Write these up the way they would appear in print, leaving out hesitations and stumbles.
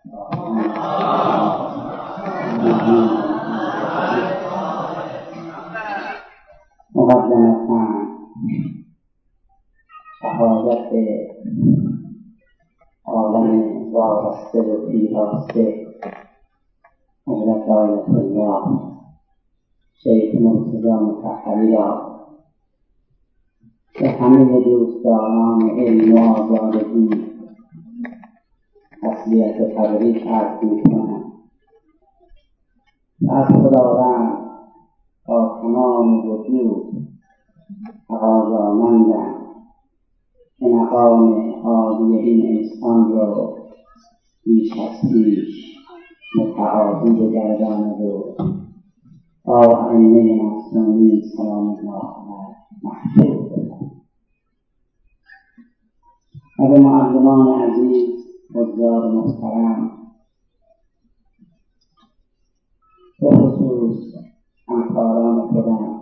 مقدمتاً شهادت عالم وابسته و پیراسته حضرت آیت الله شیخ مرتضی مطهری را به همه دوستداران علم و آزادگی تسلیت و تبریک عرض می‌کنم و از خداوند تا تمام وجود تقاضامندم که مقام عالی این انسان را بیش از پیش متعالی بگرداند و با ائمه معصومین سلام الله علیهم محفوظ بکند. و به معلمان عزیز حضار محترم، به خصوص همکاران خودم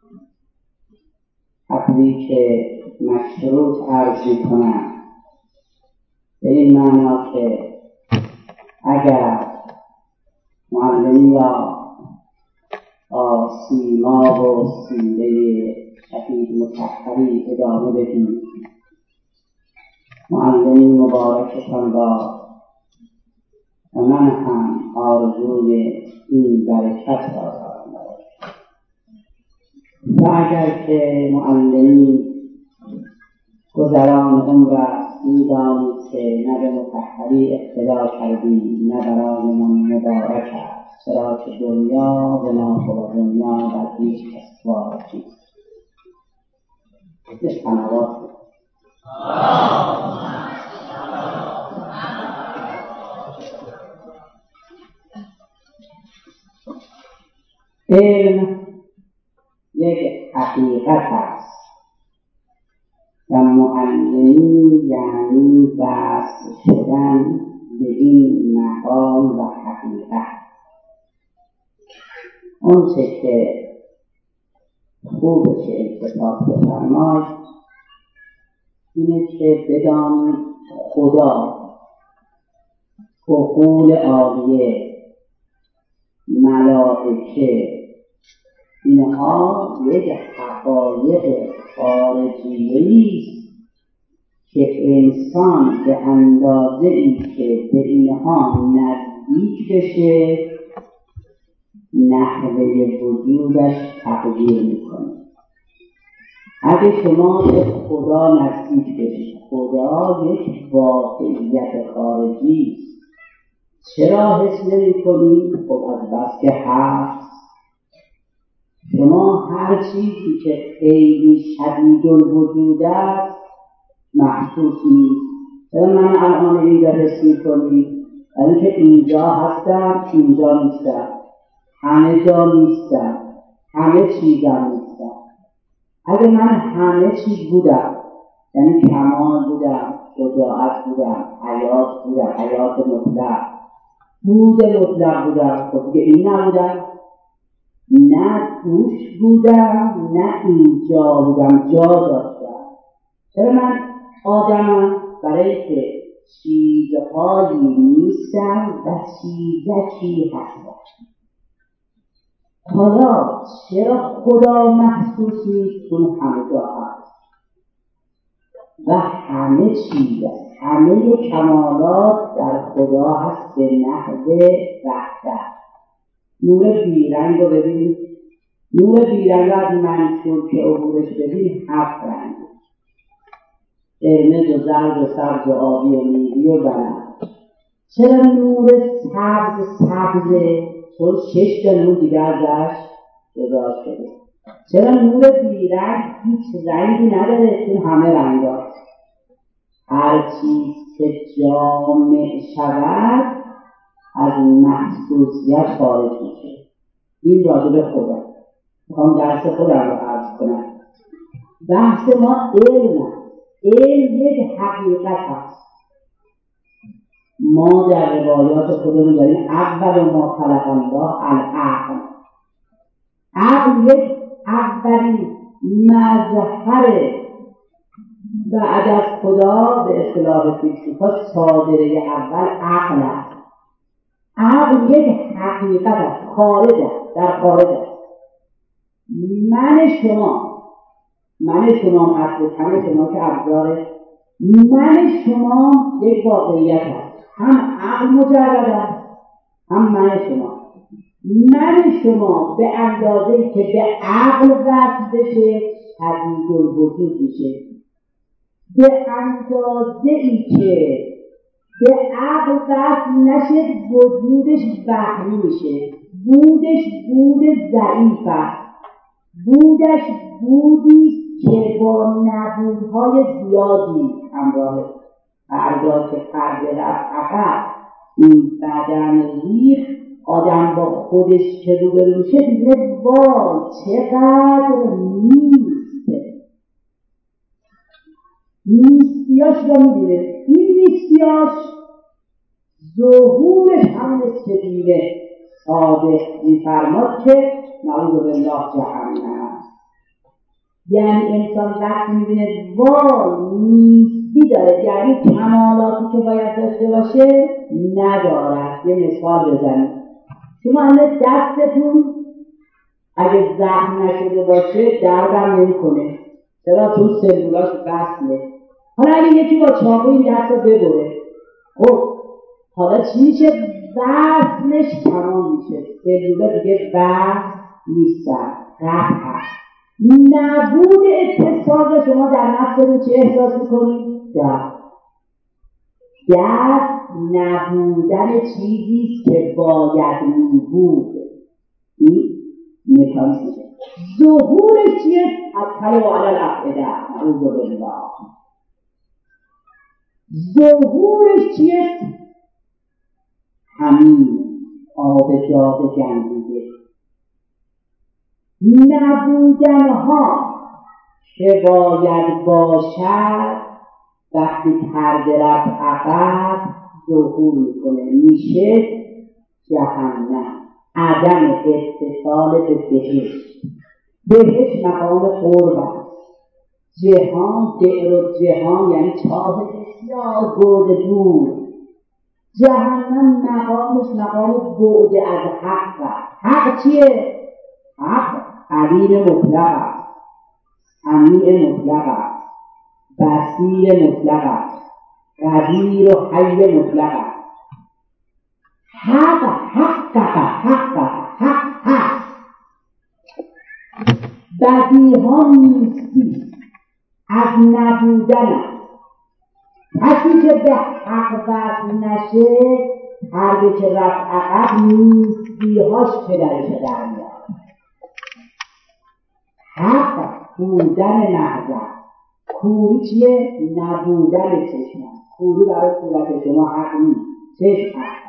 تبریک مشروط عرض می‌کنم، به این معنا که اگر معلمی را با سیما و سیره شهید مطهری ادامه بدید، معلمی مبارکتان را و من هم آرزوی این برکت را دارم. و اگر که معلمی گذران عمر است، می‌دانید که نه به مطهری اقتدا کردی نه برای من مبارک است، چرا که دنیا و ناخدا دنیا در هیچ کس وارد نیست. به صلوات علم یک حقیقت است و معلمی یعنی وصل شدن به این مقام و حقیقت. آنچه که خوبه که اتفاق بفرماید اینه که بدانید خدا، عقول عالیه، ملائکه، اینها یک حقایق خارجیه است که انسان به اندازه ای که به اینها نزدیک بشه نحوه وجودش تغییر میکنه. اگه شما به خدا نزدیک بشید، خدا یک واقعیت خارجی است، چرا حس نمی کنید؟ خب از بس که هست. شما هر چیزی که خیلی شدید الوجود است محسوس نیست. چرا من الان اینجا حس می‌کنید؟ برای اینکه اینجا هستم، اینجا نیستم، همه جا نیستم، همه چیزم نیستم. اگه من همه چیز بودم، یعنی کمال بودم، شجاعت بودم، حیات بودم، حیات مطلق، بود مطلق بودم، خب دیگه این نبودم، نه توش بودم نه اینجا بودم، جا داشتم. چرا من آدمم؟ برای که چیزهایی نیستم و چیزکی هستم. حالا چرا خدا محسوس نیست؟ چون همه جا هست و همه چیز است. همه کمالات در خدا هست به نحو وحدت. نور بیرنگ رو ببینید، نور بیرنگ از منصور که عبورش ببینید 7 رنگ، قرمز و زرد و سبز و آبی و نیلی و بنفش. چرا نور سبزه؟ چون 6 تا نور دیگه ازش جدا شده. چرا نور بیرنگ هیچ رنگی نداره؟ چون همه رنگ هست. هر چیز که جامع شود از محسوسیت خارج میشه. این راجع به خدا. میخوام درس خودم رو عرض کنم. بحث ما علم است. علم یک حقیقت است. ما در روایات خودمون داریم اول ما خلق الله العقل. عقل یک اولین مظهر بعد از خدا به اصطلاح فیزیکا صادره اول عقل است. عقل یک حقیقت است، خارج است، در خارج است. من شما اصل تن شما که ابزاره، من شما یک واقعیت است، هم عقل مجرد است، هم من شما به اندازه‌ای که به عقل وصل بشه پدید الوجود میشه، به اندازه‌ای که به عقل وصل نشه وجودش وهمی میشه. بودش بود ضعیف است، بودش بودی که با نبودهای زیادی همراهه. فردا که پرده رفت عقب، این بدن ریخ، آدم با خودش که روبرو میشه دیگه وای چقدر نیستیاش رو میبینه. این نیستیاش ظهورش هم است که دیگه صادق میفرماد که نعوذ بالله جهنم. یعنی انسان وقتی میبینه وای نیستی داره، یعنی کمالاتی که باید داشته باشه ندارد. یه مثال بزنید، شما همه دستتون اگه زخم نشده باشه دردم نمیکنه، چرا؟ چون سلولاش وصله. حالا اگه یکی با چاقو این دست رو ببره، خب حالا چی میشه؟ وصلش تمام میشه، سلولا دیگه وصل نیستن، قطع هست. نبود اتصال شما در نفستون چه احساس میکنید؟ درد نبودن چیزیست که باید میبود. این مکانیسم ظهورش چیه؟ اطلع علی الافئده، نعوذ بالله. ظهورش چیه؟ همین آب جاب گندیده. نبودنها که باید باشد وقتی پرده رفت عقب ظهور میکنه، میشه جهنم. عدم اتصال به بهشت. بهشت مقام قرب است. جهان، دعر جهان یعنی چاه بسیار برد دور. جهنم مقامش مقام بعد از حق است. حق چیه؟ حق علیم مطلق است، سمیع مطلق است، بصیر مطلق است، قدیر و حی مطلق است. حق بدیها نیستی از نبودن است. کسی که به حق وصل نشه هرگاه که رفت عقب نیستیهاش پدرش در میاد. حق بودن محض. کوری چیه؟ نبودن چشم. کوری برای صورت شما حق نیست، چشم حق.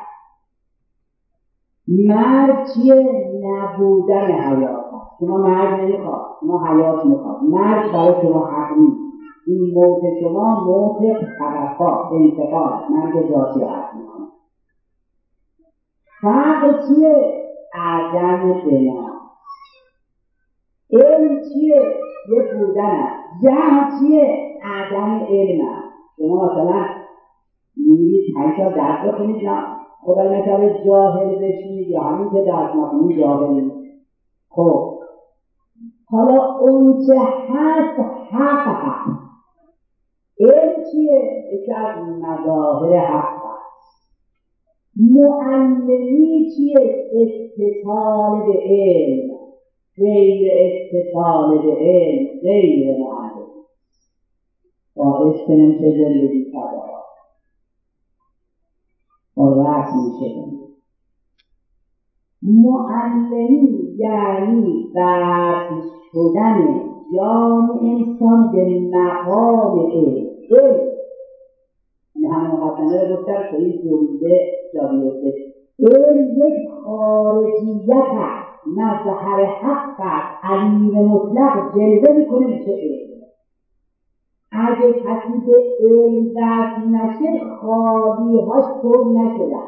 مرگ چیه؟ نبودن حیات. شما مرگ نمیخواد، شما حیات میخواد. مرگ برای شما حق نیست. این موت شما موت توقع، انتقال، مرگ ذاتی را حق میکنه. حق چیه؟ عدم بنا. علم چیه؟ یه بودن است. جهل چیه؟ عدم علم است. شما مثلا میرید 5 سال درس بخونید، نه خدای نکرده جاهل بشید یا همین که درس نخونید جاهلی. خب حالا اون چه هست حق. علم چیه؟ یکی از مظاهر حق است. معلمی چیه؟ اتصال به علم. غیر اتصال به علم غیر معلم. باعث کنیم چه زندگی تباه و رسم میشه. معلمی یعنی وصل شدن جان انسان به مقام علم. این همه مقدمه رو گفتم که این جوریده جا بیفته. علم یک خارجیت است، مظهر حق است، علیم مطلق جلوه میکنه میشه علم. اگه کسی به علم وصل نشه خالیهاش پر نشده.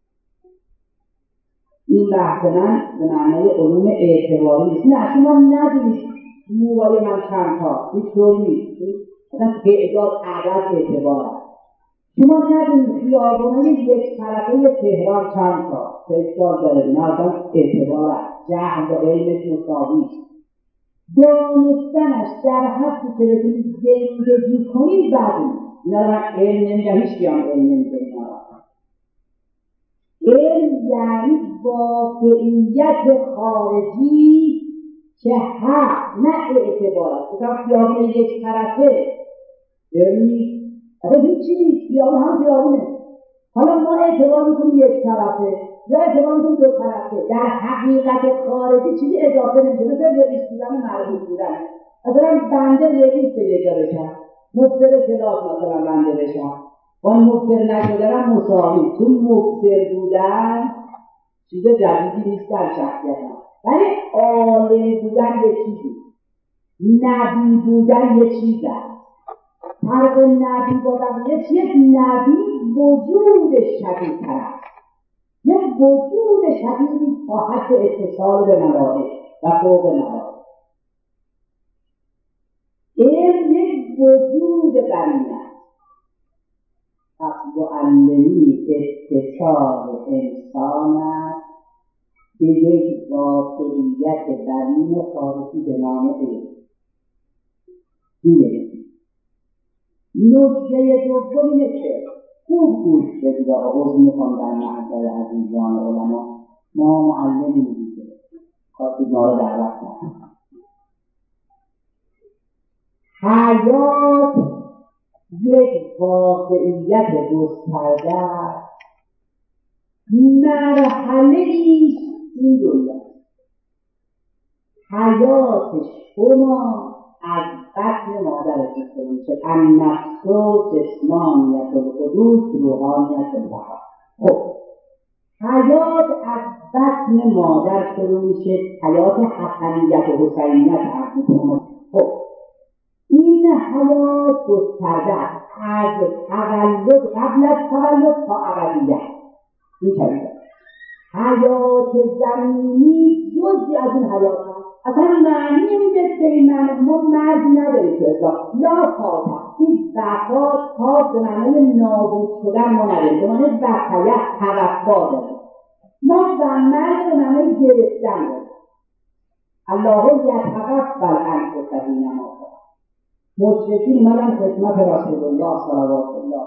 این بحث من به معنای علوم اعتباری نیست. نه شما ندونید موبایل من چند تا، هیچ طور نیست. مثلا تعداد عدد اعتبار است. شما ندونید خیابان‌های یک طرفه تهران چند تا، اشکال داره، اینا اصلا اعتبار است. جهل با علمش مساوی است. دانستنش در حدی که بتونید زندگی کنید بعد اینا رو من علم نمیگم، هیچ بیان علم نمیگه اینا رو. علم یعنی واقعیت خارجی که حق نه اعتبار است. مثلا خیابون یک طرفه علمی اصلا هیچی نیست، خیابون هم خیابونه. حالا ما اعتبار میکنیم یک طرفه یا اعتبار میکنیم دو طرفه، در حقیقت خارجی چیزی اضافه نمیشه. مثل رئیس بودن و مربوط بودن. مثلا بنده رئیس یه جا بشم، مفتر کلاس مثلا بنده بشم، با مفتر نشدنم مساوی. تو مفتر بودن چیز جدیدی نیست در شخصیت هم، ولی عالم بودن یه چیزی، نبی بودن یه چیز هست. فرق نبی با بقیه چیه؟ نبی وجود شدید هست، یک وجود شدید با حد اتصال به ملائک و فوق ملائک. علم یک وجود برین است. پس معلمی اتصال انسان است به یک واقعیت برین خارجی به نام علم. نکته دوم اینه که خوب گوش بدید. عرض می‌کنم در محضر عزیزان علما، ما معلمی میگیم خواستید ما رو دعوت کنیم. حیات یک واقعیت گسترده است، مرحله‌ای این دنیا. حیات شما از بطن مادرت شروع میشه. النفس جسمانیت القدوس روحانیت البقا. خب حیات از بطن مادر شروع میشه، حیات حسنیت و حسینیت عرض میکنم. خب این حیات گسترده است از تولد، قبل از تولد تا ابدیت. این طریقه حیات زمینی جزئی از این حیات هست. اصلا معنی نمیده به این معنی ما مرگ نداریم که اسلام لا فاتا، این بقا تا به معنی نابود شدن ما نداریم، به معنی بقایت توفا داریم. ما و مرگ به معنی گرفتن داریم. الله یتقبل انفس حین موتها. مشرکین اومدن خدمت رسول الله صلوات الله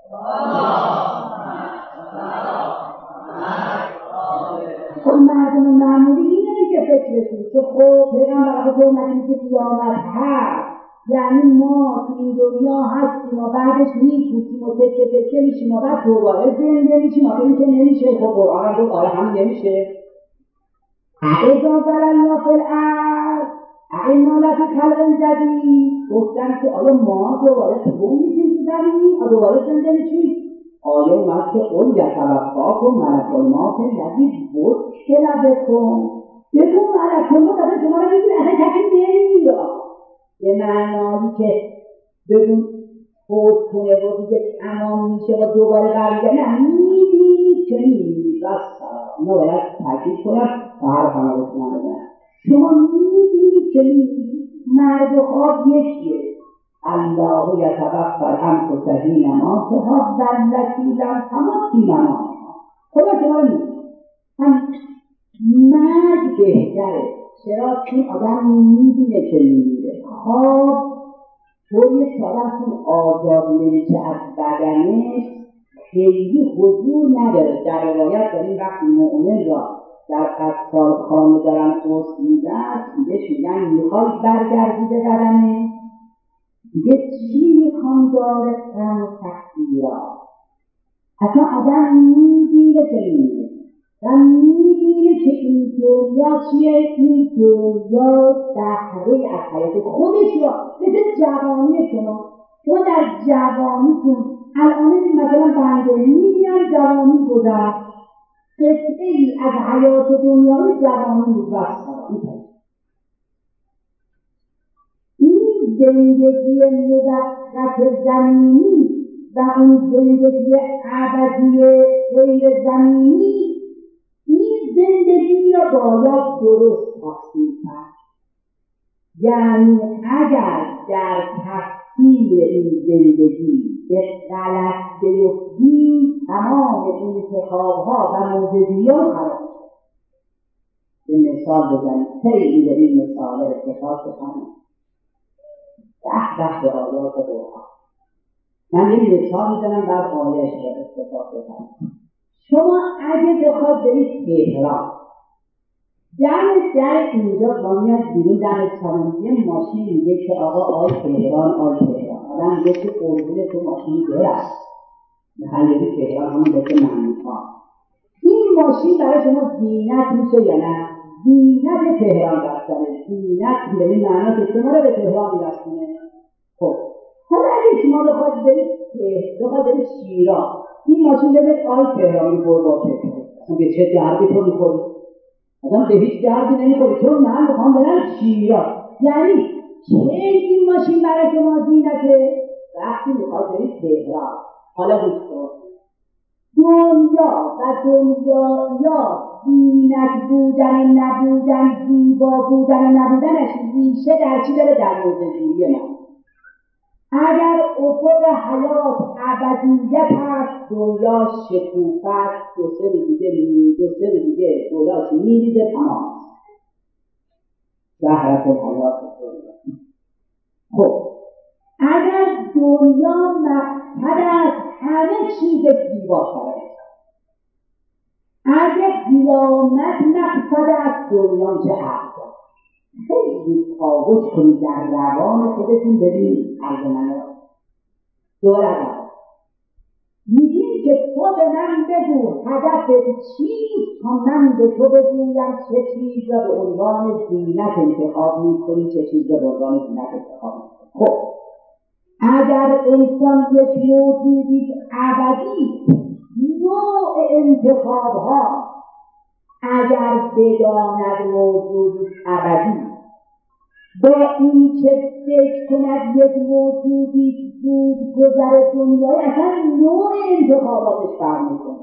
علیه. خب مردم معمولی این نمیگه فکرشون که خب پیغمبر خود اومدیم که قیامت هست، یعنی ما تو این دنیا هستیم و بعدش میپوسیم و تکه تکه میشیم و بعد دوباره زنده میشیم. آخه این که نمیشه. خب قرآن هم گفت آره هم نمیشه. اذا ضللنا فی الارض ائنا لفی خلق جدید. گفتن که آیا ما دوباره تبون میشیم تو زمین و دوباره زنده میشیم؟ آیه اومد که قل یتوفاکم ملک الموت الذی وکل بکم. بگو ملک الموت اصلا شما رو میگیره، اصلا کسی نمیگیره. به معنایی که بگو فوت کنه و دیگه تمام میشه و دوباره برمیگرده، نه، میبینید که میبینید. بس اینا باید تاکید کنم و هر همه بکنم بگنم شما میبینید که میبینید. مرد و خواب یکیه. الله یتوفی الانفس حین موتها والتی لم تمت فی منامها. خدا شما رو میبینید. هم مرگ بهتره. چرا؟ چون آدم میبینه که میمیره. خواب طوریه که آدم چون آزاد نمیشه از بدنش خیلی حضور نداره. در روایت داریم وقتی مؤمن را در قتالخانه دارن غسل میدن بهش میگن میخوای برگردی به بدنه؟ دیگه چی میخوام دارستن و تقدیرات. اصلا آدم میبینه که میمیره و میبینه که این دنیا چیه؟ این دنیا دهره از حیات خودش را مثل جوانی شما در جوانیتون الان مثلا بنده میبینم جوانی گذشت، قطعه ای از حیات دنیای جوانی بود این زندگی موقت زمینی و اون زندگی ابدی غیر زمینی، این زندگی را باید درست تقسیم کرد. یعنی اگر در مسیر این زندگی به غلط بیفتی تمام انتخاب‌ها و موجودیات خراب میشه. به مثال بزنید، خیلی به این مثال اتفاق بکنید به آیات قرآن. من یه مثال میزنم بعد آیه‌اش رو اتفاق بکنید. شما اگه بخواد برید تهران، در اینجا با میاد بیرون در یه ماشین میگه که آقا آی تهران آدم میگه که قربون تو ماشین برست میخوایی تهران همون بسه معنی‌ها. این ماشین برای شما زینت میشه یا نه؟ زینت تهران رفتنه، زینت به این معنی که شما رو به تهران میرسونه. خب حالا اگه شما بخواد برید شیراز، این ماشین بده آی تهران برو تهران، اصلا به چه دردی تو میخوری؟ اصلا به هیچ دردی نمیخوری، چون من میخوام برم شیراز. یعنی چه این ماشین برای شما زینته؟ وقتی میخواد برید تهران. حالا گوش کن، دنیا و دنیا زینت بودن نبودن، زیبا بودن نبودنش ریشه در چی داره؟ در موزه‌گیری من. اگر افق حیات ابدیت هست، دنیا شکوفت، دو سه روز دیگه دنیاش میریزه تمام. زهرت حیات دنیا. خب اگر دنیا مقصد است، همه چیز زیباتره. اگر قیامت مقصد است، دنیا چه افضل. خیلی تابوش کنید در روان خودتون، ببینید ارزمنه دوباره میگیم که تو به من بگو هدفت چیست تا من به تو بگویم چه چیز را به عنوان زینت انتخاب میکنی، چه چیز را به عنوان زینت انتخاب میکنی. خب اگر انسان یک موجودی ابدی، نوع انتخاب ها اگر بداند موجود ابدی، با این که فکر کند یک موجودی زود گذر دنیای، اصلا نوع انتخاباتش فرق میکنه.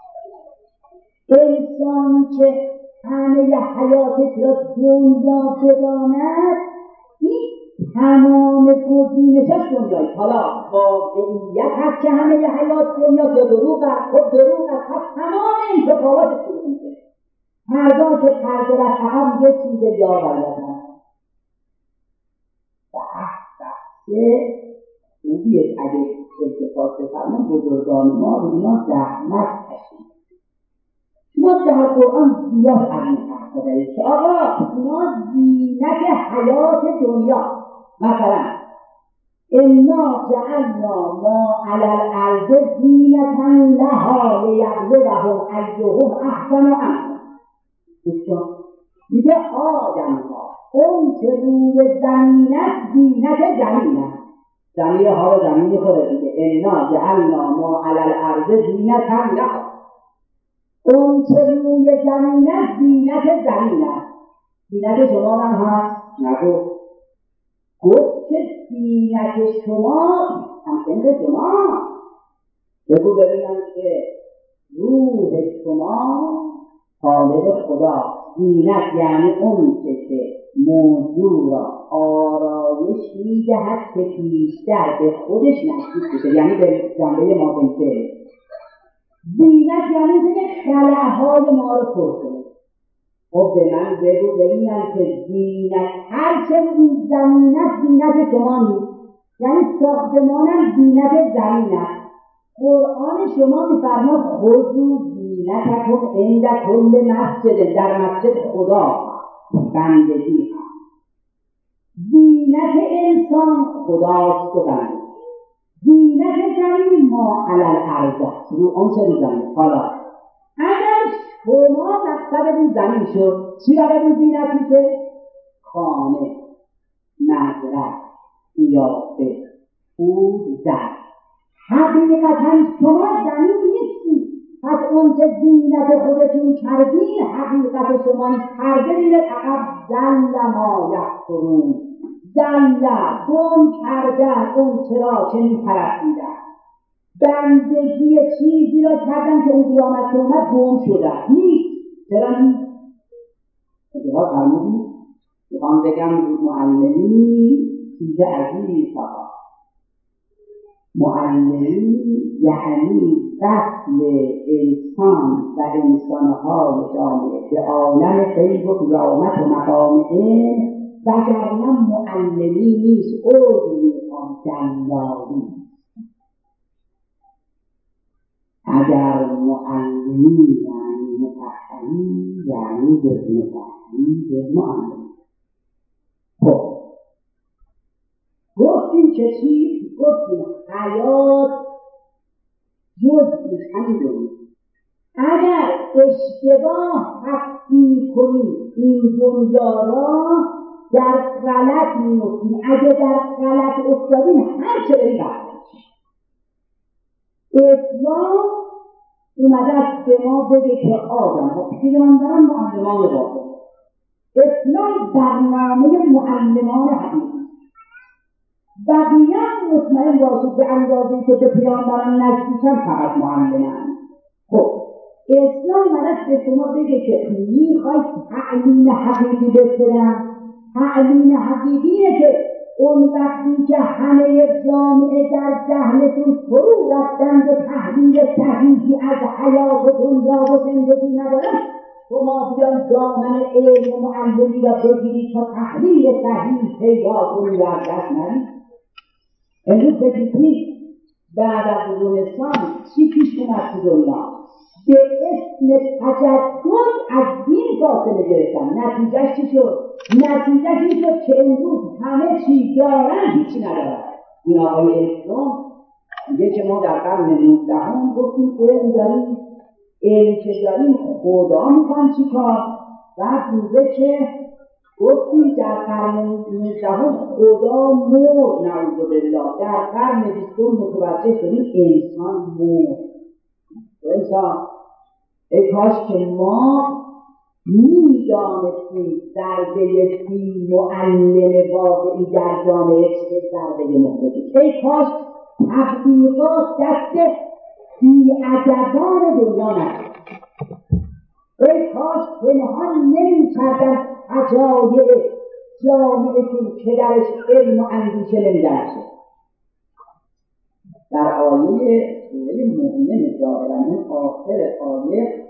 انسان که همه حیاتش را دنیا بداند، این تمام گزینشش دنیاست. حالا واقعیت هست که همه حیات دنیا یا دروغ است، خب دروغ است، تمام انتخاباتش شروع میشه. فردا که پرده را عقب یه چیز بیاورد که خوبیه اگه التفات بفرمان بزرگان ما رو اینا زحمت کشید. ما در قرآن زیاد عرض کرده که آقا اینا زینت حیات دنیا. مثلا انا جعلنا ما علی الارض زینة لها لیبلوهم ایهم احسن عملا. میگه آدم ها اون که روی زمینت زینت زمینت، زمین ها رو زمین خوره دیگه. انا جعلنا ما علی الارض زینة لها، اون که روی زمینت زینت زمینت. زینت شما هم هست؟ نگو. گفت که زینت شما همسنت شما. بگو ببینم که روح شما خالق خدا. زینت یعنی اون که موضوع را آرایش میدهد که بیشتر به خودش نزدیک بشه، یعنی به جنبه ماهیته. زینت یعنی که خلأهای ما رو پر کنه. خب به من بگو ببینم که زینت هرچه این زمینت زینت شما نیست، یعنی ساختمانم زینت زمین است. قرآن شما می‌فرماد خذوا زینتکم عند کل مسجد، در مسجد خدا بندگی هست. زینت انسان خداست و بندگی. زینت زمین ما علی الارض، رو آن چه زمین. حالا اگر شما مقصد این زمین شد، چی برای این زینت میشه؟ خانه، مزرعه، قیافه، پول، زن. حقیقتا شما زمین نیستی، پس اون که زینت خودتون کردین حقیقت شما نیست. کرده میره عقب. زل ما یکفرون، زل گم کردن اون چرا که میپرستیدن، بندگی چیزی را کردن که اون قیامت که اومد گم شده نیست. چرا نیست؟ اتفاق فرمودید میخوام بگم معلمی چیز عجیبی فقط معلمی یعنی وصل انسان و انسانهای جامعه به عالم غیب و قیامت و مقام علم، وگرنه معلمی نیست، عذر میخوام دلالی. اگر معلمی یعنی متحری یعنی جز متحری جز معلم. خب گفتیم که چی؟ گفتیم حیات جزئی همین دنیا. اگر اشتباه تفسیر کنید این دنیا را در غلط می‌افتیم. اگر در غلط افتادیم هر چه بریم اسلام اومده است به ما بگه که آدم ها پیامبران معلمان واقعی. اسلام برنامه معلمان حقیقی. بقیه مطمئن باشید به اندازه‌ای که به پیامبران نزدیکن فقط معلمان. خب اسلام اومده به شما بگه که میخواید تعلیم حقیقی بکنن. تعلیم حقیقیه که اون وقتی که همه جامعه در جهلشون فرو رفتن به تحلیل صحیحی از حیات و دنیا و زندگی ندارن، شما بیان دامن علم معلمی را بگیرید تا تحلیل صحیح پیدا کنید و از دست ندید. امروز بگید بعد از رنسانس چی پیش اومد تو دنیا؟ به اسم تجدد از دین فاصله گرفتن. نتیجهش چی شد؟ نتیجهش این شد که امروز همه چی دارن هیچی ندارن. این آقای اسلام میگه که ما در قرن 19 گفتیم علم داریم، علم که داریم خدا میخوان چی کار؟ بعد میگه که گفتیم در قرن 19 خدا مرد، نعوذ بالله. در قرن 20 متوجه شدیم انسان مرد. انسان ای کاش که ما میدانستیم ضربه فی معلم واقعی در جامعه چه ضربه محرجه. ای کاش تبلیغات دست بی ادبان دنیا نشد. ای کاش پنهان نمی‌کردن عجایب جامعهشون که درش علم و اندیشه نمی‌درسه. در آیه سوره مؤمنه ظاهراً آخر آیه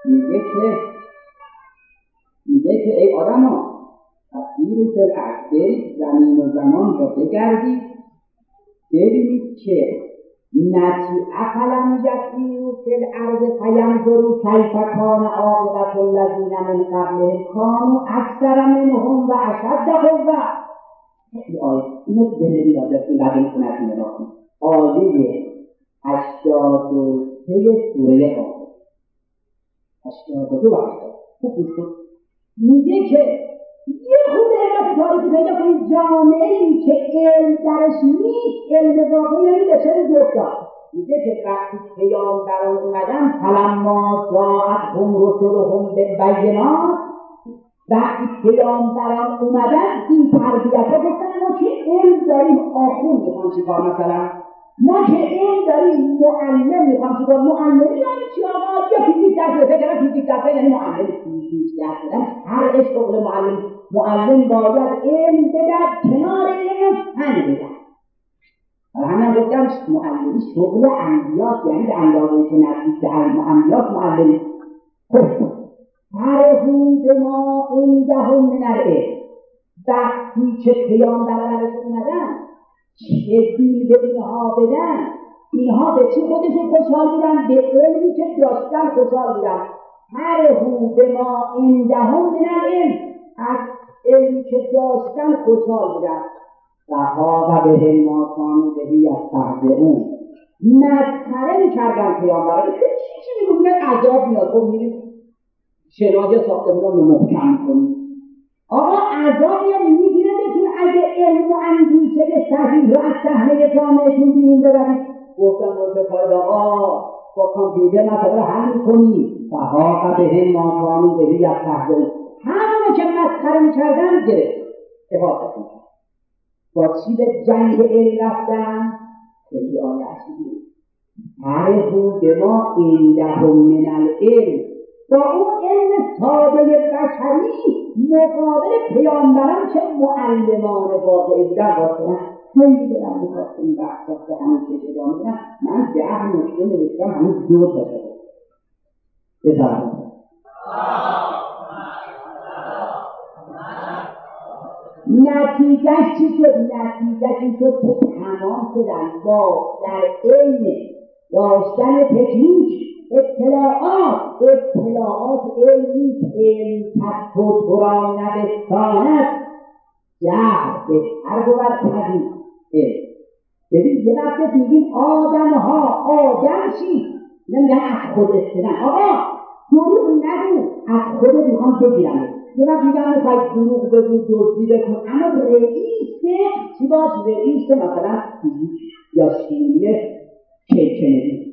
میگه که ای آدما تفسیر فی الارض، برید زمین و زمان را بگردید ببینید که افلم یسیروا فی الارض فینظروا کیف کان عاقبة الذین من قبلهم کانوا اکثر منهم و اشد قوة. این آیه اینو زندگی یاد داشته لازم کنه نگاه کن. آیه 83 سوره قاف 82 و 80 خوب گوش کن. میگه که یه خود علت تاریخی پیدا کنید جامعه‌ای که علم درش نیست، علم واقعی به چه گفتار. میگه که وقتی پیامبران اومدن فلما جاءتهم رسلهم بالبینات، وقتی پیامبران اومدن این تربیت‌ها گفتن ما که علم داریم آخوند میخوام چی کار، مثلا ما که علم داریم معلم میخوام چی کار. معلمی یعنی چی آقا؟ یا فیزیک درس بده، فکرم فیزیک درس بده یعنی معلم فیزیک درس بدن. هر شغل معلم باید علم بدد، کنار علم فن بدد. همین گفتم معلمی شغل انبیاست، یعنی به اندازه‌ای که نزدیک به انبیاست معلمی. خب فرحوا بما عندهم من العلم، وقتی که پیامبران اومدن چه دین به اینها بدن، اینها به چی خودشون خوشحال بودن؟ به علمی که داشتن خوشحال بودن. فرحوا بما عندهم من العلم، از علمی که داشتن خوشحال بودن. و حاق بهم ما کانوا به یستهزئون، مسخره می‌کردن پیامبران. چی میگن؟ عذاب میاد. خب میریم شناجه ساختمون رو محکم کنیم. آقا عذابی رو میگیره بهتون اگه علم و اندیشه صحیح رو از صحنه جامعهتون بیرون ببرید. گفتن کار آقا با کامپیوتر مسئله رو حل می‌کنی. و حاق بهم ما کانوا به یستهزئون، همونو که مسخره می‌کردن گرفت احاطه کنید. با چی به جنگ علم رفتن؟ خیلی آیه اصلی فرحوا بما عندهم من العلم، با اون علم ساده بشری مقابل پیامبران که معلمان واقعی بودن باطنه. خیلی دلم میخواد این بحثا به همین چیز ادامه بدم. من 10 نکته نوشتم، هنوز 2 تا شده. بذارم نتیجهش چی شد؟ نتیجهش این شد که تمام شدن با در علم داشتن تکنیک اطلاعات علمی علم کسب و تو را نبستاند جهل بهتر بود پدید. ببین یه وقت دیدیم آدم چی؟ نمیگن از خود استدن آقا دروغ نگو از خودت میخوام بگیرم. یه وقت میگم میخواید دروغ بگو دزدی بکن، اما رئیس چی باش؟ رئیس مثلا فیزیک یا شیمی کیکنی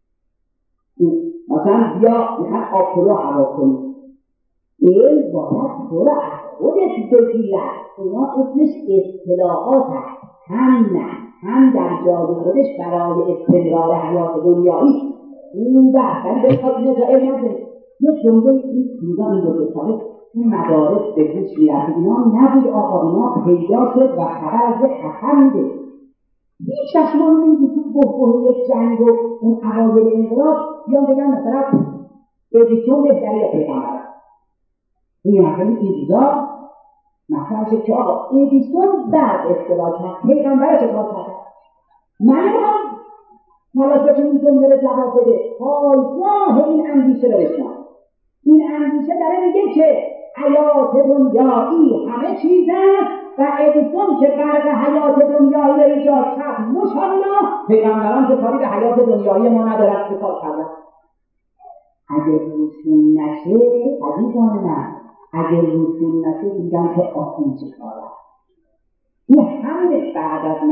مثلا بیا میخواد آب رو هوا کنی، این باید تو رو از خودت بگیرد. اونا اسمش اطلاعات هست، هم در جای خودش برای استمرار حیات دنیایی خوبه، ولی بخواد اینو تا علم نکنید. یه جمله این چیزا این رو بسازه این مدارس به گوش میرسید اینا نبود آقا، اینا پیدا شد و خبر از یه خطر میده. هیچ وقت ما میدید تو بحبوح یک جنگ و اون اوایل انقلاب بیان بگن مثلا ادیسون بهتره یا پیغمبر. این مثلا این چیزا مثلا شد که آقا ادیسون برق اختراع کرد، پیغمبرش اختراع کرد. من هم تلاش بکنیم این جمله رو جواب بده. پایگاه این اندیشه رو بشنم. این اندیشه داره میگه که حیات دنیایی همه چیز است و ادیسون که غرق حیات دنیایی رو ایجاد کرد ماشاءالله، پیغمبران که کاری به حیات دنیایی ما ندارد چه کار کردن. اگه روشون نشه عزیزان من، اگه روشون نشه میگم که آخون چه کاره. این همه بعد از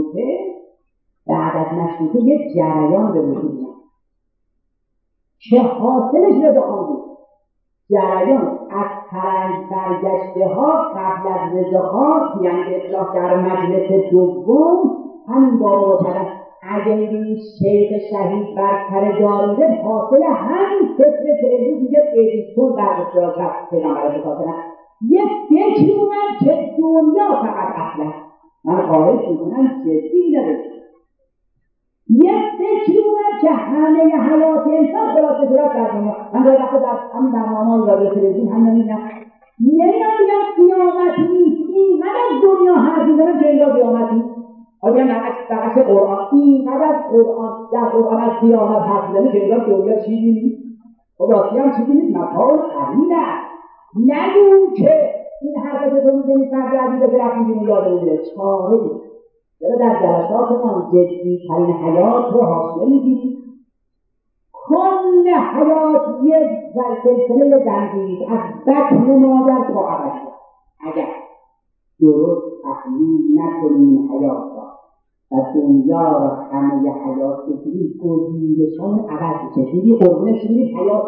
مشروطه یک جریان به وجود اومد که حاصلش رو بخوام بود. جریان از فرنگ برگشته ها قبل از رضاخان، یعنی اصلاح در مجلس دوم، همین با معتقد اگر این شیخ شهید برتر داریده حاصل همین فکره که امروز میگه ادیسون در اصلاح کرد پیغمبرش کار کنن. یه فکری اومد که دنیا فقط اصلا من خواهش میکنم جدی نداشت. یه فکری اومد که همه حیات انسان خلاصه شده در دنیا. من در وقت در همین برنامه‌های رادیو تلویزیون همین میگم نمیگم قیامت نیست، اینقدر از دنیا حرف میزنم که انگار قیامت نیست. آیا در قرآن اینقدر در قرآن از قیامت حرف میزنه که انگار دنیا چیزی نیست. خب راستی هم چیزی نیست، مطمئن قلیل است. نگو که این حرف که تو میزنی فرد عزیز که رفت میبینی یاده بوده چاره نیست. چرا در جلسات ما جدی ترین حیات رو حاشیه میگیریم؟ کل حیات یک سلسله زنجیری از بطن مادر تا ابد. اگر درست تحلیل نکنیم حیات را و دنیا را همه حیات بگیریم گزینشان عوض میشه. دیدی قربونش میگیم حیات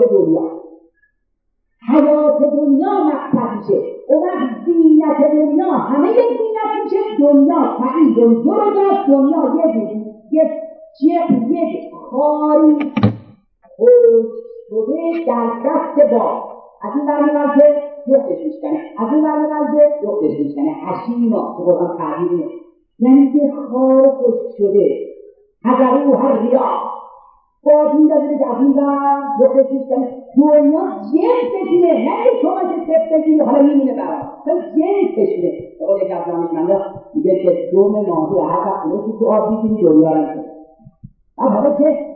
دنیا مقصد میشه. اون وقت زینت دنیا همه یک زینت میشه. دنیا سعید و جرد، دنیا یک خاری خوش شده در دست باد. از این برمی‌آید که یختش میشکنه، از این برمی‌آید که یختش میشکنه. حشیما که قرآن تعبیر اینه، یعنی یه خار خوش شده از او هر ریا باید میدازه که از این بر یختش میشکنه. دنیا جنس بشینه، نه که شما که سفت بگیری حالا میمونه برای جنس بشینه. بقول یک از دانشمندا میگه که دوم ماهی هر وقت رو تو آب می‌بینی دنیا رو می‌بینی. حالا که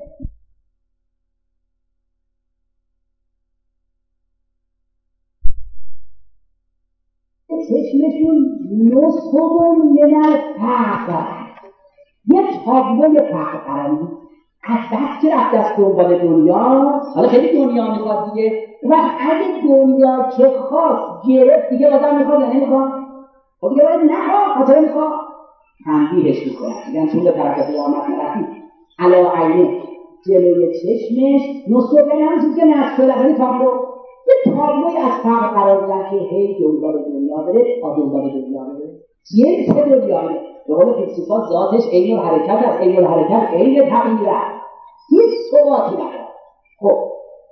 چشمشون نصفمون من الفقر، یه تابلوی فقر قراری از دست که رفت از دنبال دنیا. حالا خیلی دنیا میخواد دیگه و اگه دنیا که خواست گرفت دیگه بازم میخواد یا نمیخواد؟ خب دیگه باید نخواد. خاطره میخواد تنبیهش میکنه میگن چون به طرف قیامت نرسید علا عینه جلوی چشمش نصفه هم چیز که نصف شده ولی تابلو یه تابلوی از فقر قرار دادن که هی دنبال دنیا بره تا دنبال دنیا بره. یه چه دنیایه به قول فیلسوفا ذاتش عین الحرکت است، عین الحرکت عین تغییر است، هیچ ثباتی نداره. خب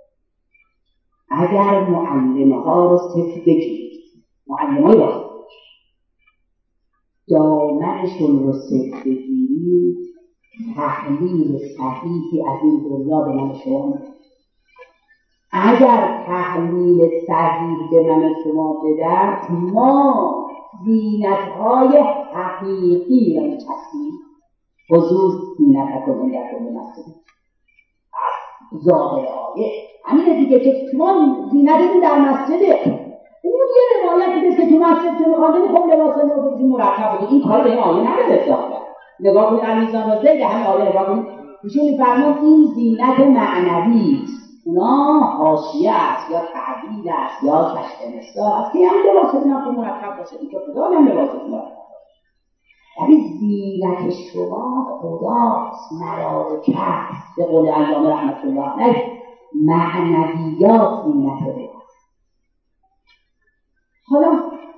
اگر معلمه ها رو صفر بگیرید، معلمه های راست دامنشون رو صدق بگیرید، تحلیل صحیحی از این دنیا به من شما میده. اگر تحلیل صحیح به من شما بدن، ما زینت‌های حقیقی را می‌چسبیم. حضور زینتکم در دنیا مسئله ظاهر آیه همینه دیگه که شما زینتتون در مسجده. اون یه روایتی است که تو مسجد که میخوان برید خب لباس نو مرتب بگید. این کار به این آیه نداره اصلاح کرد. نگاه کنید المیزان و زید همین آیه نگاه کنید، ایشون می‌فرماید این زینت معنوی است، اونا حاشیه است یا تعدیل است یا کشف نسا است که هم لباستون هم مرتب باشه، این که خدا هم لباستون مرتب باشه. ولی زینت شما خداست، ملائکه است. به قول علامه رحمت الله علیه معنویات زینت خداست. حالا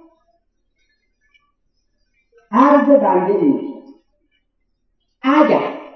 عرض بنده میشه اگر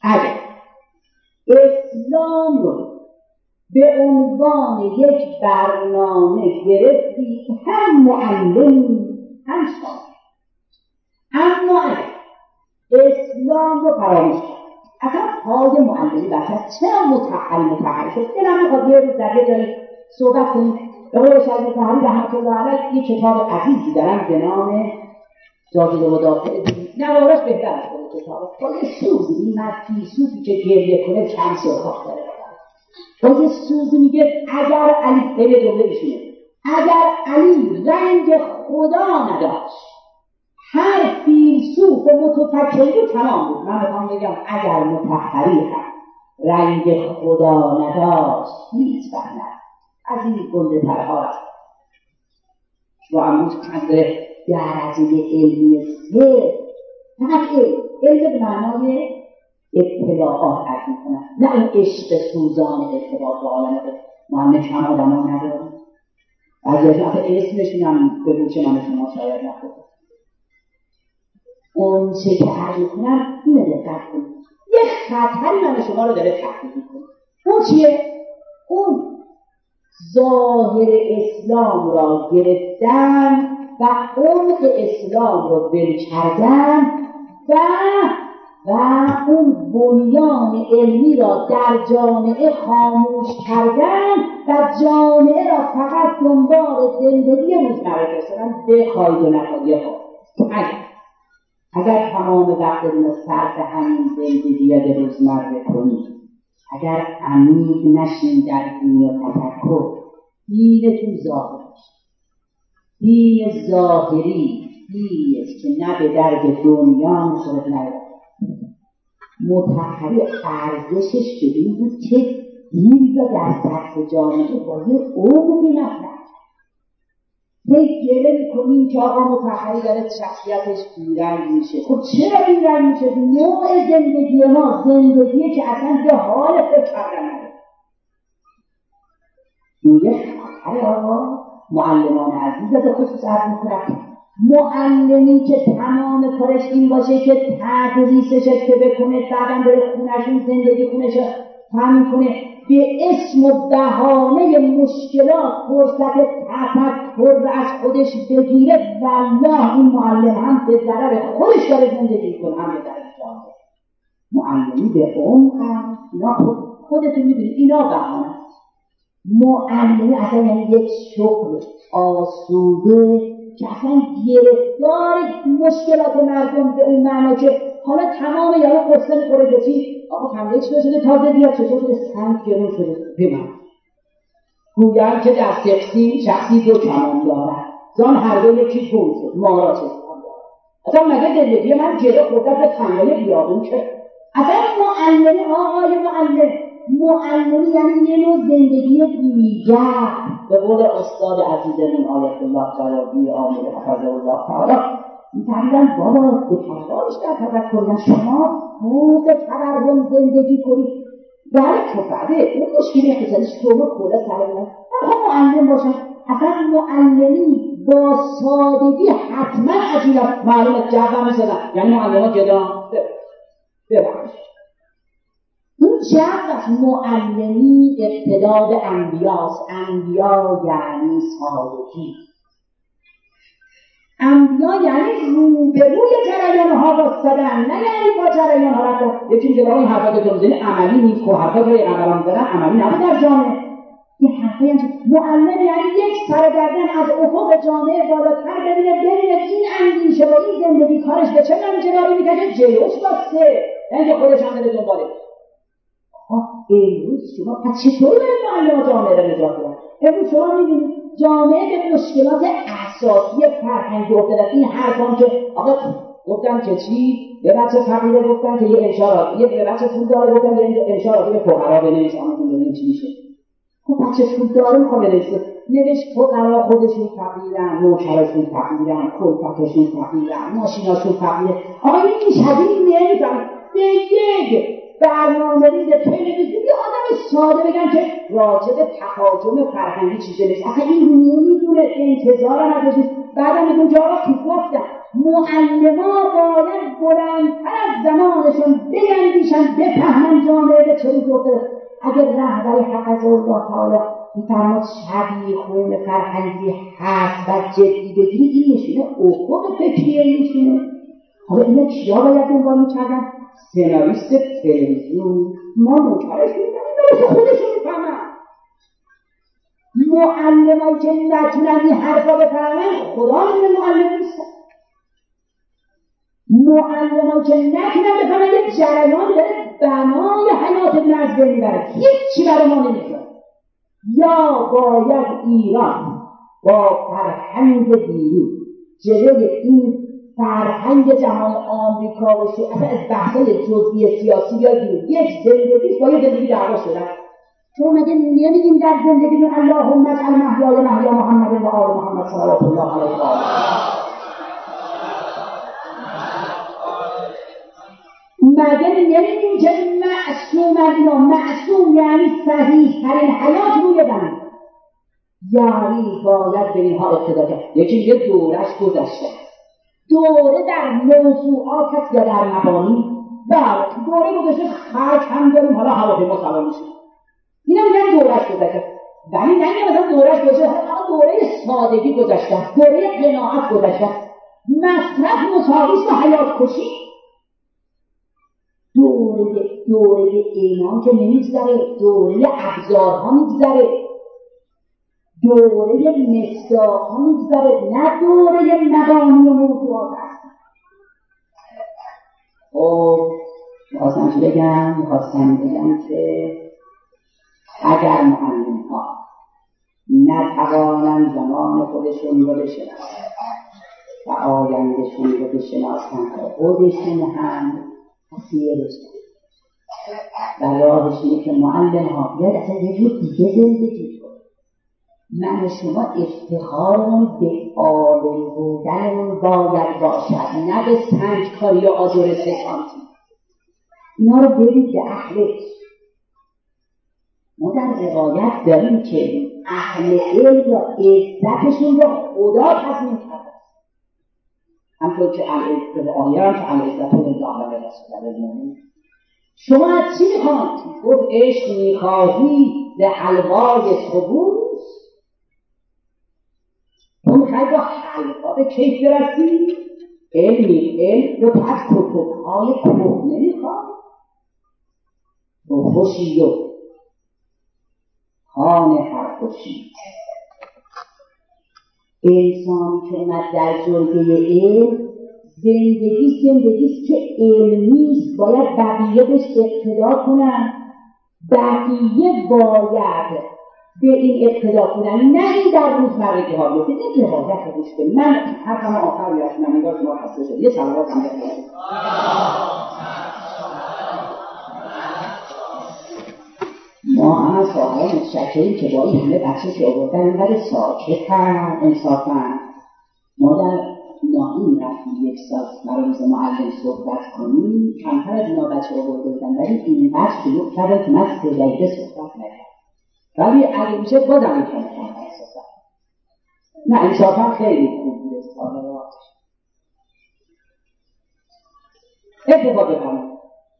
اسلام رو به عنوان یک برنامه گرفتی، هم معلم هم شاگرد، اما اگر اسلام رو فراموش کرد، اصلا پای معلمی بحث چرا متحل شد؟ دلم میخواد یه روز در یه جایی صحبت کنیم. به قول شیخ مطهری رحمت الله علیه یه کتاب عزیزی دارم به نام جاذبه مدافع دین، نوارش بهتر از خود کتاب، با یه سوزی، این فیلسوفی که گریه کنه کم سرخاک داره، با یه سوزی میگه اگر علی، به جمله بشینه، اگر علی رنگ خدا نداشت هر فیلسوف و متفکری رو تمام بود. من میخوام بگم اگر مطهری هم رنگ خدا نداشت هیچ بند از این گنده ترها است. و امروز کنده درجه علمی سه فقط علم به معنای اطلاعات عرض میکنن، نه این عشق سوزان ارتباط با عالم ما هم کم آدم ها نداریم. از اصلا اسمشون هم به گوش من شما شاید نخورد. اون چه که عرض میکنم اینه دقت کنید، یه خطری من شما رو داره تحقیق میکنه. اون چیه؟ اون ظاهر اسلام را گرفتن و عمق اسلام را ول کردن و اون بنیان علمی را در جامعه خاموش کردن و جامعه را فقط دنبال زندگی روزمره فرستادن، بخواید و نخواید. اگر تمام وقتتون را صرف همین زندگی روزمره کنید، اگر عمیق نشین در دین و تفکر، دینتون ظاهر میشه. دین ظاهری دینی است که نه به درد دنیا میخورد نه به مطهری. ارزشش به این بود که دین را در سطح جامعه با یه عمقی مطرح هی گله میکنیم که آقا مطهری داره شخصیتش بیرنگ میشه. خب چرا بیرنگ میشه؟ نوع زندگی ما زندگیه که اصلا به حال فکر کردن نداره. این یه خطر آقا معلمان عزیز به خصوص عرض میکنم. معلمی که تمام کارش این باشه که تدریسش اشتباه بکنه، بعدم بره خونشون زندگی خونش فهم کنه، به اسم و بهانه مشکلات فرصت تفکر از خودش بگیره، والله این معلم هم به ضرر خودش داره زندگی کنه، هم به ضرر جامعه. معلمی به عمق اینا خودتون میدونید اینا بهانه. معلمی اصلا یعنی یک شغل آسوده که اصلا گرفتار مشکلات مردم به اون معنا که حالا تمام یارو قصه میخوره که چی؟ آقا پنده چطور شده تازه بیاد، چطور شده سنگ گرون شده بمن گویم که در شخصی دو کمان دارد زان هر دو یکی گم شد مارا چه کمان دارد. اصلا مگه زندگی من گره خورده به تنگای بیابون که اصلا معلمی آقای معلمی یعنی یه نوع زندگی دیگر. به قول استاد عزیزمون آیت الله جلالی آمیر حفظه الله تعالی می‌فرمایند بابا به تبارش در تفکر کن، شما فوق تورم زندگی کنید. بله تو بعده اون مشکلی اقتصادیش شما کلا سر میاد. خب معلم باشن. اصلا معلمی با سادگی حتما عجیبه. معلومه جواب می‌سازن یعنی معلم‌ها گدان ببخشید. اون جمع معلمی اقتدا به انبیاست. انبیا یعنی سادگی. انبیا یعنی روبروی جریان ها واسطدن، نه یعنی با جریان ها رفتن. یکی میگه برای این حرفا که دارم عملی نیست، که حرفا که عملا میزنن عملی نبود در جامعه. این حرفا یعنی معلم یعنی یک سر گردن از افق جامعه بالاتر ببینه این اندیشه و این زندگی کارش به چه منجرایی میگه جلوش واسه، یعنی که خودش هم بره دنباله. امروز شما پس چطور باید معلم جامعه رو نجات بدن؟ امروز شما میبینید جامعه به مشکلات اساسی فرهنگی افتاده. این حرفان که آقا گفتن که چی؟ یه بچه فقیره گفتن که یه انشاءات، یه بچه پول داره گفتن یه انشاءات یه فقرا بنویس، آمدون ببینیم چی میشه. خب بچه پول داره میخواد بنویسه، نوشت فقرا خودشون فقیرن، نوکرشون فقیرن، کلفتشون فقیرن، ماشیناشون فقیره. آقا این شدید نمیفهمه. به یک برنامه‌ریز تلویزیونی آدم ساده بگن که راجع به تهاجم فرهنگی چیزی نیست. اصلا این نمیدونه، انتظارم ازش نیست. بعدم میگن که آقا خوب گفتن معلما باید بلندتر از زمانشون بیندیشن، بفهمن جامعه به چه روز افتاده. اگر رهبر حق الله تعالی میفرماد شبیه خون فرهنگی هست و جدی بگیری، این نشونه افق فکریه نشونه. حالا اینا کیا باید دنبال میکردن؟ سناریست تلویزیون. ما نوکرش میکنیم خودشون میفهمن. معلمایی که نتونن این حرفا بفهمن خدا میدونه معلم نیستن. معلمایی که نتونن بفهمن یه جریان داره بنای حیات ابن از بین میبره، هیچی برای ما نمیکنه. یا باید ایران با فرهنگ دینی جلوی این فرهنگ جهان آمریکا و اصلا از بحثای جزئی سیاسی یا دین یک زندگی با یک زندگی دعوا شدن. چون مگه نمیگیم در زندگی اللهم اجعل محیای محیا محمد و آل محمد صلوات الله علیه و آله؟ مگه نمیگیم که معصوم یعنی صحیح ترین حیات روی زمین، یعنی باید به اینها اقتدا کرد. یکی یه دورش گذشته، دوره در موضوعات هست یا در مبانی. بله دوره گذشته، خرج هم داریم، حالا هواپیما سوار میشیم، اینا میگن دورش گذشته. ولی نگه مثلا دورش گذشته، حالا دوره سادگی گذشته، دوره قناعت گذشته، مصرف مساویست و حیات کشی. دوره ایمان که نمیگذره، دوره ابزارها میگذره، دوره مصداقها میگذره، نه دوره مبانی و موضوعات هست. میخواستم بگم که اگر معلم ها نتوانند زمان خودشون رو بشناسن و آیندهشون رو بشناسن، خودشون هم مسیر رسید و راهش اینه که معلم ها بیاد اصلا یه جور دیگه زندگی کنه. من شما افتخارمون به عالم بودنمون باید باشد، نه به سنجکاری و آجر سکانتی. اینا رو برید به اهلش. ما در روایت داریم که اهل علم را عزتشون را خدا تضمین کرده، همطور که آیه هم که العزت لله و لرسوله المؤمنین. شما از چی میخواید؟ گفت عشق میخواهی به حلوای خبوز، تو میخواید با حلوا به کیف برسی؟ علم رو تو از کتبهای کهنه میخواد، تو خوشی و خانه هر خوشی. انسانی که اومد در جلگه علم، زندگیست که علمیست، باید بقیه بهش اقتدا کنن، بقیه باید به این اقتدا کنن، نه این در روزمرگی ها بیفته. این روایت رو گوش کنید. من حرفم آخر میرسونم، انگار شما خسته شد. یه صلوات هم بخونید. ما همه صاحبان متشکریم که با این همه بچه که آوردن اینقدر ساکتن، انصافن. ما در ناهین رفتیم یک سال برای روز معلم صحبت کنیم، کمتر از اینا بچه آورده بودن، ولی اینقدر شروع کردن که من 3 دقیقه صحبت نکردم. ولی اگه میشه بازم این کمتر صحبت. نه انصافا خیلی خوب بود استعاداتش. اتفاق بفرمایید.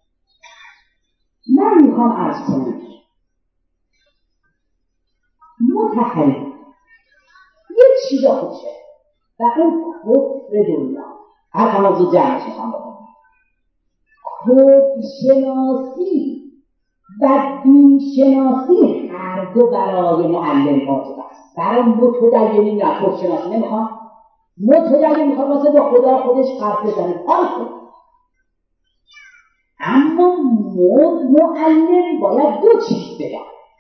من میخوام عرض کنم متخیل یه چیزا خوشه و اون کفر دنیا. هر همازو جمعش میخوام بکنم. کفر شناسی و دین شناسی هر دو برای معلم واجب است. برای متدینین نه، کفر شناسی نمیخوام. متدین میخواد واسه به خدا خودش حرف بزنه، اما معلم باید دو چیز بگم.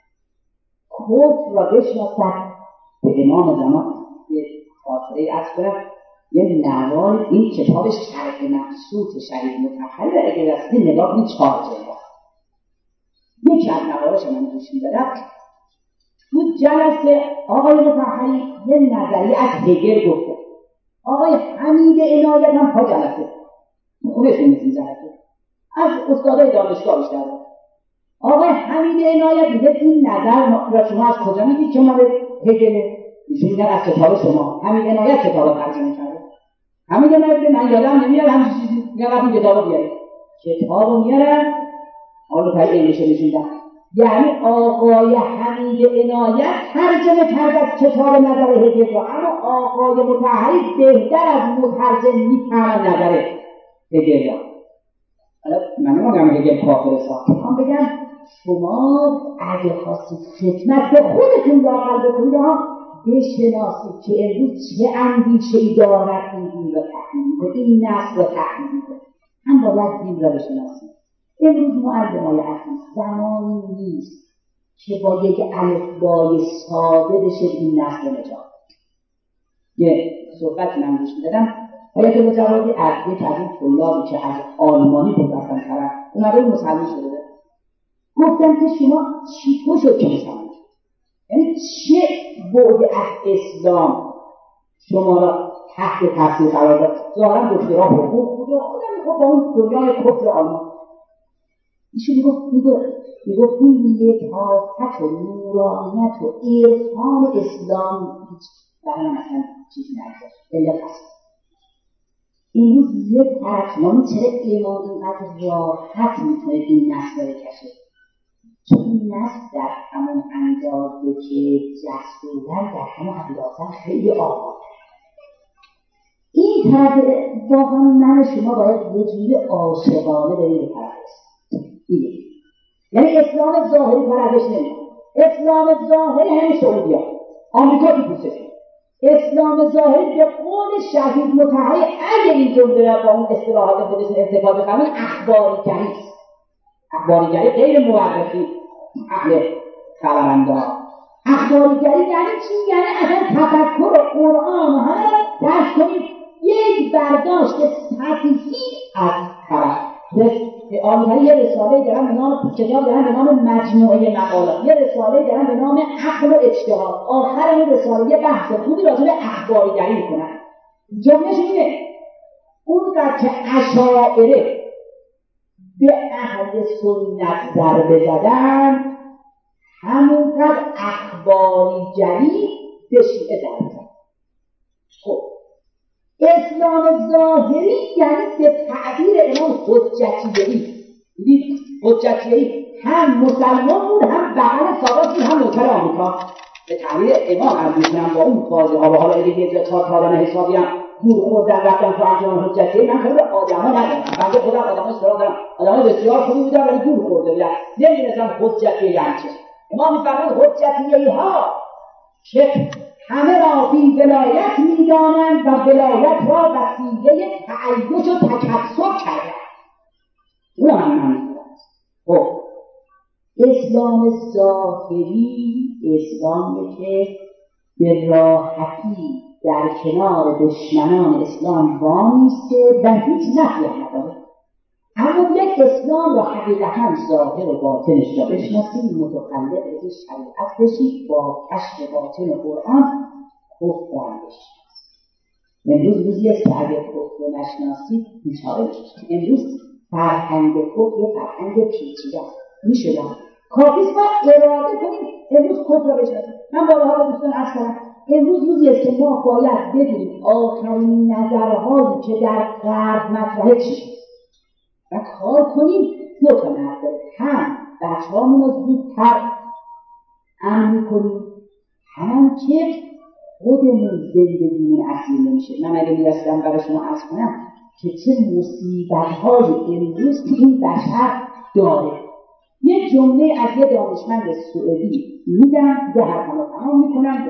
کفر را بشناسد. به امام زمان یه خاطره از کنم، یه نوای این کتاب شرح مبسوط شریف مطهری را اگه رسید نگاه کنید 4 جلد. یکی از نوارش من گوش میدادم. تو جلسه آقای مطهری یه نظریه از هگل گفته. آقای حمید عنایت هم پا جلسه خودشون میزین جلسه از استادای دانشگاه بیشتر بود. آقای حمید عنایت میگه این نظر را شما از کجا میگید که مال هگله؟ میگن از کتاب شما. حمید عنایت کتاب ترجمه کرده. حمید عنایت من یادم نمیاد همین چیزی میگن این کتابو بیارید. کتابو میارن حالا پای انگلیسی نشوندن. یعنی آقای حمید عنایت ترجمه کرده از کتاب نظر هگل، اما آقای مطهری بهتر از مترجم میفهمه نظر هگل را. حالا من نمیگم هگل کافر است، میخوام بگم شما اگه خواستید خدمت به خودتون لااقل بکنید بشناسید که امروز چه اندیشه‌ای دارد این دین را تحمیل می‌کنه، این نسل را تحمیل می‌کنه. هم باید دین را بشناسید. امروز معلمای عزیز زمانی نیست که با یک الفبای ساده بشه این نسل نجات. یه صحبت من گوش می‌دادم، آیت الله جوادی از یک از این طلابی که از آلمانی بود اصلا طرف اومده مسلمان شده بود، گفتن که شما چطور شد که مسلمان شد؟ یعنی چه بعد از اسلام شما را تحت تاثیر قرار داد؟ ظاهرا دکترا حقوق بود و خودم با اون دنیای کفر آلمان. ایشون میگفت این لطافت و نورانیت و عرفان اسلام برای من اصلا چیزی نگذاشت. علت هست این روز یک طرفمانی چرا امام اینقدر راحت میتونه این نسل رو بکشه؟ چون این نسل در همون اندازه که جسورن در همون اندازه خیلی آباد. این طرف واقعا من شما باید یه جوری عاشقانه بریم به طرف اینه. یعنی اسلام ظاهری پردش نمید. اسلام ظاهری همین سعودی ها آمریکا تو پوستشون. اسلام ظاهری به قول شهید مطهری اگه این جمله را با اون اصطلاحات خودشون استفاده کنن اخباریگری است. اخباریگری غیر مورخی اهل خبرنگار. اخباریگری یعنی چی؟ یعنی اصلا تفکر قرآن و همه را درک کنید یک برداشت سطحی از خبر. آمریکایی یه رساله دارن به نام کتاب دارن به نام مجموعه مقالات، یه رساله دارن به نام عقل و اجتهاد. آخر این رساله یه بحث خوبی راجع به اخباریگری میکنن. جمله‌ش اینه اونقدر که اشاعره به اهل سنت ضربه زدن همونقدر اخباریگری به شیعه ضربه زدن. خب اسلام ظاهری یعنی به تعبیر امام حجتیه‌ای. دیدید حجتیه‌ای هم مسلمان بود، هم بغل سادات بود، هم نوکر آمریکا. به تعبیر امام عرض می‌کنم با اون فاضحه ها و حالا اگه یه جا تاران حسابی هم گور خوردن رفتن تو انجام حجتیه‌ای. من خیلی آدم‌ها ندارم، بنده خودم آدم‌ها سراغ دارم، آدم‌های بسیار خوبی بودن ولی گور خورده بودن. نمی‌دونستم حجتیه‌ای یعنی چه. امام می‌فرمود حجتیه‌ای‌ها که همه را بی ولایت می‌دانند و ولایت را وسیله تعیش و تکثر کردند. اون هم می‌دونند. خب اسلام ظاهری اسلامی که به راحتی در کنار دشمنان اسلام وامیسته و هیچ نفی نداره. اما یک اسلام را حقیقتا ظاهر و باطنش را بشناسید، متقلب به شریعت بشید، با کشف باطن و قرآن کفر را بشناسید. امروز روزی است که اگر کفر را نشناسید بیچاره میشید. امروز فرهنگ کفر فرهنگ پیچیده است. میشه کافیست ما اراده کنیم امروز کفر را بشناسید. من بارها به دوستان عرض کردم امروز روزی است که ما باید بدونیم آخرین نظرهایی که در غرب مطرحه چیست و کار کنیم. دو تا نظر داریم، هم بچه‌هامون رو زودتر امن کنیم، هم که خودمون زندگیمون اصلی نمیشه. من اگه میرسیدم برای شما عرض کنم که چه مصیبت‌های امروز که این بشر داره. یه جمله از یه دانشمند سوئدی میگم دیگه حرفمو تمام میکنم.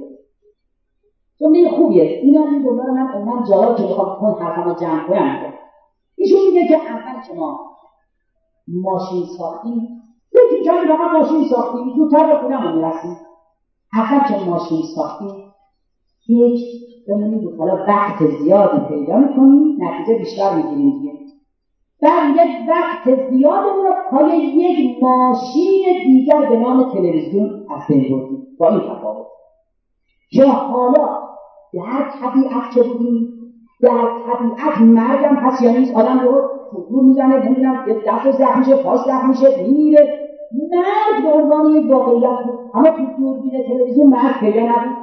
جمله خوبیه. این جمله رو من جایی که بخوام اون حرفمو جمع کنم. ایشون میگه که اول که ما ماشین ساختیم، یکی جایی فقط ماشین ساختیم، زودتر به خونه‌مون میرسیم. اول که ماشین ساختیم یک بمونید حالا وقت زیادی پیدا میکنیم، نتیجه بیشتر میگیریم دیگه. بعد یک وقت زیادمون رو پای یک ماشین دیگر به نام تلویزیون از بین بردیم. با این تفاوت که حالا در طبیعت که بودیم، در طبیعت مرگم هست یا نیست، آدم رو دور میزنه، نمیدونم یه دست زخم میشه، پاش زخم میشه، میمیره. مرگ به عنوان یک واقعیت بود، اما تو دوربین تلویزیون مرگ پیدا نبود.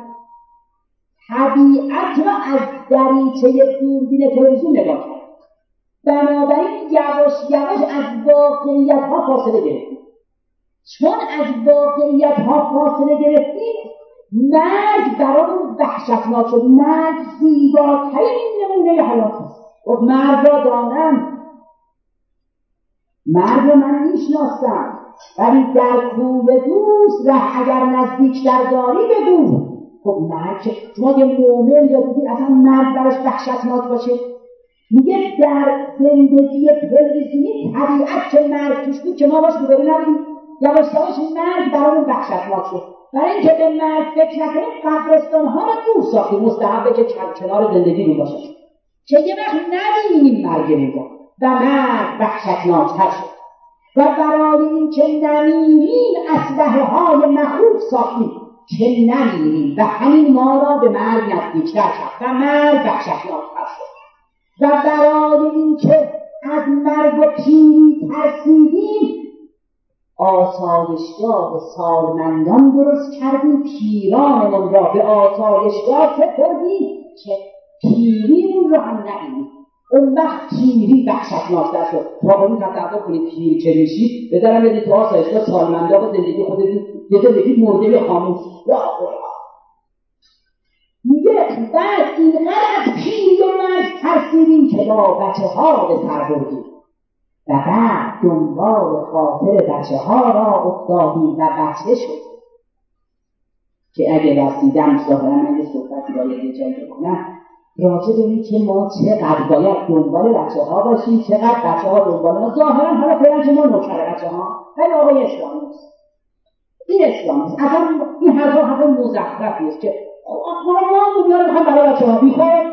طبیعت را از دریچه دوربین تلویزیون نگاه کرد، بنابراین یواش یواش از واقعیت ها فاصله گرفتیم. چون از واقعیت ها فاصله گرفتیم، مرگ برامون وحشتناک شد. مرگ زیباترین نمونه حیات است. خب مرگ را دانم، مرگ را من میشناسم، ولی در کوه دوست ره اگر نزدیکتر داری بگو. خب مرگ که شما یه مومن یا بودید اصلا مرگ براش وحشتناک باشه. میگه در زندگی تلویزیونی طبیعت که مرگ توش بود که ما باش روبرو نبودیم، یواش یواش مرگ برامون وحشتناک شد. برای اینکه به مرگ فکر نکنیم قبرستان‌ها رو دور ساختیم، مستحبه که کنار زندگی رو باشه که یه وقت نبینیم مرگ رو و مرگ وحشتناک‌تر شد. و برای اینکه نمیریم اسلحه‌های مخوف ساختیم که نمیریم و همین ما را به مرگ نزدیک‌تر کرد و مرگ وحشتناک‌تر شد. و برای اینکه از مرگ و پیری ترسیدیم آسایشگاه سالمندان درست کردیم، پیرانمون را به آسایشگاه سپردیم که پیریمون را هم نبینیم. اون وقت پیری وحشتناک‌تر شد. واقعا این تصور کنید پیر که میشید بذارم بدید تو آسایشگاه سالمندان و زندگی خودتون یه زندگی مرده خاموش. میگه بعد اینقدر از پیری و مرگ ترسیدیم که با بچه ها به سر بردیم و بعد دنبال خاطر بچه ها را افتادیم و بچه شد. که اگه رسیدم ظاهرا من یه صحبتی باید یه جایی بکنم راجع به این که ما چقدر باید دنبال بچه ها باشیم، چقدر بچه ها دنبال ما. ظاهرا حالا فعلا که ما نوکر بچه ها، ولی آقای اسلامی است، این اسلامی است. اصلا این حرفا حرف مزخرفی است که ما دنیا رو میخوایم برای بچه ها بیخواد.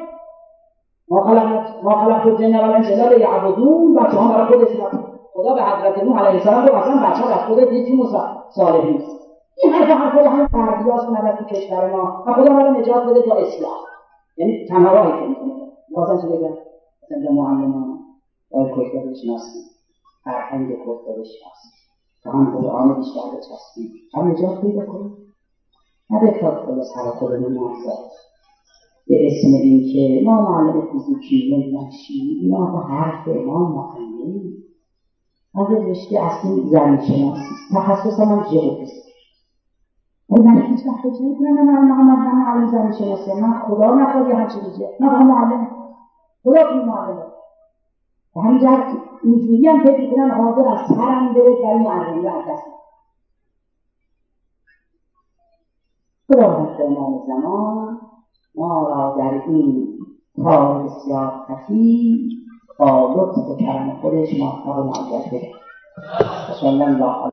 ما خلقت الجن والانس الا لیعبدون. بچه ها برای خودش خدا به حضرت نوح علیه السلام گفت اصلا بچه از خودت هیچ صالح نیست. این حرف همین غربی‌هاست اومدن تو کشور ما و خدا ما رو نجات بده با اسلام. یعنی تنها راهی که می‌کنه واسه چه بگم مثلا معلمان باید کشور بشناسیم، فرهنگ کشور بشناسیم، تا هم قرآن بیشتر بچسبیم، هم نجات پیدا کنیم. نه به خود سر خودمون نگذاریم به اسم این که ما معلم فیزیکی نمیدونم چی، اینا با حرف ما معلمی. از رشته اصلی زمین شناسی، تخصص من ژئودیست. من هیچ وقت فکر نمی‌کنم من معلم زمین شناسی، من خدا نخواد یه همچین چیزی، من معلم خدا که معلمه. و همینجور اینجوری هم فکر می‌کنم حاضر از سرم بره برای معلمی از دست. خدا وقت امام زمان ما را در این کار بسیار خفی با لطف و کرم خودش موفق و معید بده. صلی الله